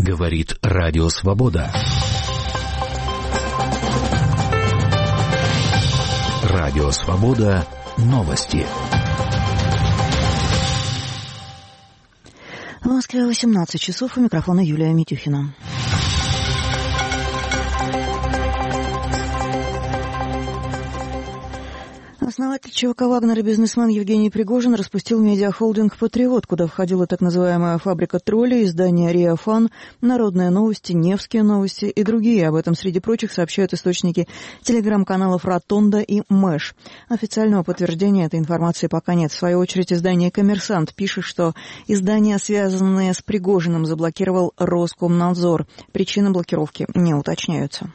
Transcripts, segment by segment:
Говорит Радио Свобода. Радио Свобода. Новости. В Москве 18 часов. У микрофона Юлия Митюхина. Основатель ЧВК «Вагнер» и бизнесмен Евгений Пригожин распустил медиахолдинг «Патриот», куда входила так называемая «Фабрика троллей», издание «Риа-Фан», «Народные новости», «Невские новости» и другие. Об этом, среди прочих, сообщают источники телеграм-каналов «Ротонда» и «Мэш». Официального подтверждения этой информации пока нет. В свою очередь, издание «Коммерсант» пишет, что издания, связанные с Пригожиным, заблокировал Роскомнадзор. Причины блокировки не уточняются.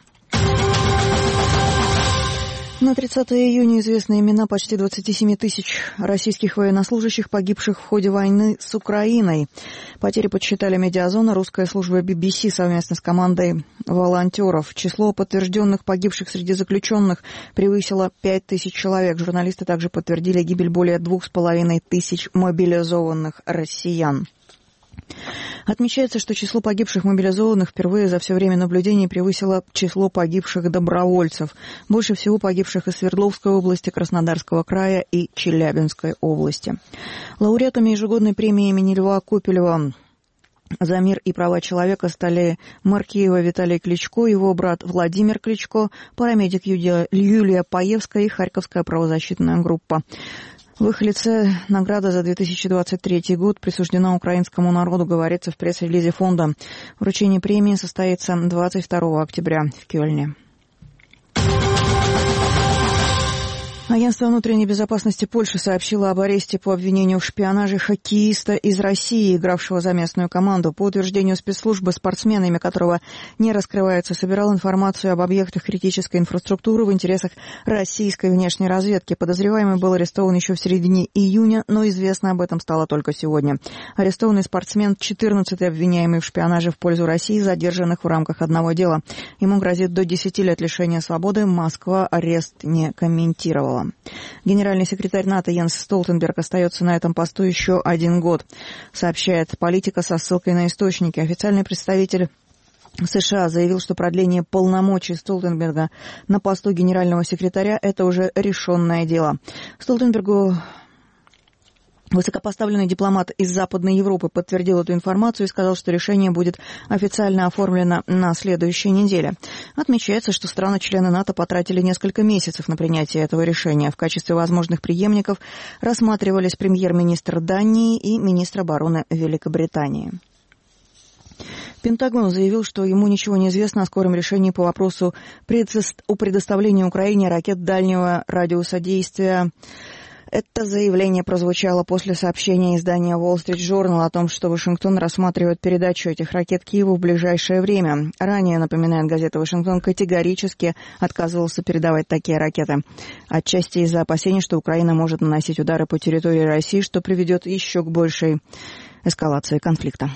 На 30 июня известны имена почти 27 тысяч российских военнослужащих, погибших в ходе войны с Украиной. Потери подсчитали Медиазона, русская служба BBC совместно с командой волонтеров. Число подтвержденных погибших среди заключенных превысило 5 тысяч человек. Журналисты также подтвердили гибель более 2500 мобилизованных россиян. Отмечается, что число погибших мобилизованных впервые за все время наблюдений превысило число погибших добровольцев. Больше всего погибших из Свердловской области, Краснодарского края и Челябинской области. Лауреатами ежегодной премии имени Льва Копелева за мир и права человека стали мэр Киева Виталий Кличко, его брат Владимир Кличко, парамедик Юлия Паевская и Харьковская правозащитная группа. В их лице награда за 2023 год присуждена украинскому народу, говорится в пресс-релизе фонда. Вручение премии состоится 22 октября в Кёльне. Агентство внутренней безопасности Польши сообщило об аресте по обвинению в шпионаже хоккеиста из России, игравшего за местную команду. По утверждению спецслужбы, спортсмен, имя которого не раскрывается, собирал информацию об объектах критической инфраструктуры в интересах российской внешней разведки. Подозреваемый был арестован еще в середине июня, но известно об этом стало только сегодня. Арестованный спортсмен, 14-й обвиняемый в шпионаже в пользу России, задержанных в рамках одного дела. Ему грозит до 10 лет лишения свободы. Москва арест не комментировала. Генеральный секретарь НАТО Йенс Столтенберг остается на этом посту еще 1 год, сообщает Политика со ссылкой на источники. Официальный представитель США заявил, что продление полномочий Столтенберга на посту генерального секретаря – это уже решенное дело. Столтенбергу высокопоставленный дипломат из Западной Европы подтвердил эту информацию и сказал, что решение будет официально оформлено на следующей неделе. Отмечается, что страны-члены НАТО потратили несколько месяцев на принятие этого решения. В качестве возможных преемников рассматривались премьер-министр Дании и министр обороны Великобритании. Пентагон заявил, что ему ничего не известно о скором решении по вопросу о предоставлении Украине ракет дальнего радиуса действия. Это заявление прозвучало после сообщения издания Wall Street Journal о том, что Вашингтон рассматривает передачу этих ракет Киеву в ближайшее время. Ранее, напоминает газета «Вашингтон», категорически отказывался передавать такие ракеты. Отчасти из-за опасений, что Украина может наносить удары по территории России, что приведет еще к большей эскалации конфликта.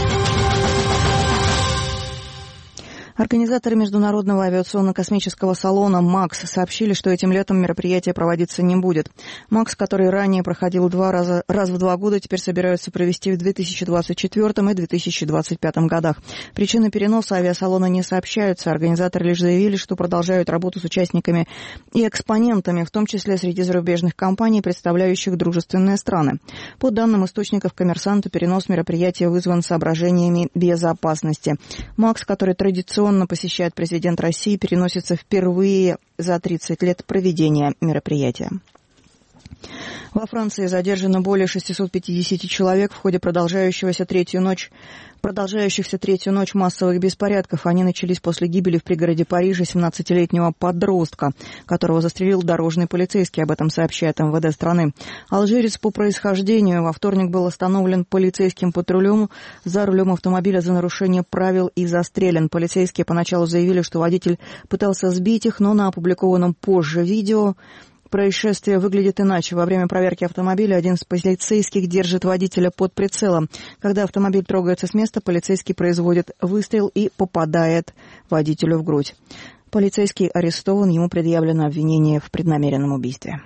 Организаторы Международного авиационно-космического салона «МАКС» сообщили, что этим летом мероприятие проводиться не будет. «МАКС», который ранее проходил раз в 2 года, теперь собираются провести в 2024 и 2025 годах. Причины переноса авиасалона не сообщаются. Организаторы лишь заявили, что продолжают работу с участниками и экспонентами, в том числе среди зарубежных компаний, представляющих дружественные страны. По данным источников «Коммерсанта», перенос мероприятия вызван соображениями безопасности. «МАКС», который традиционно посещает президент России, переносится впервые за 30 лет проведения мероприятия. Во Франции задержано более 650 человек в ходе продолжающихся третью ночь массовых беспорядков. Они начались после гибели в пригороде Парижа 17-летнего подростка, которого застрелил дорожный полицейский. Об этом сообщает МВД страны. Алжирец по происхождению во вторник был остановлен полицейским патрулем за рулем автомобиля за нарушение правил и застрелен. Полицейские поначалу заявили, что водитель пытался сбить их, но на опубликованном позже видео происшествие выглядит иначе. Во время проверки автомобиля один из полицейских держит водителя под прицелом. Когда автомобиль трогается с места, полицейский производит выстрел и попадает водителю в грудь. Полицейский арестован, ему предъявлено обвинение в преднамеренном убийстве.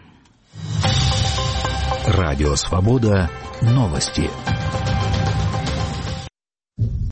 Радио Свобода. Новости.